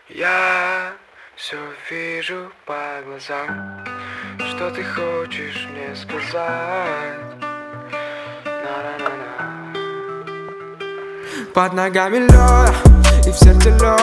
Я все вижу по глазам, что ты хочешь мне сказать. На-на-на-на. Под ногами лед, и в сердце лед.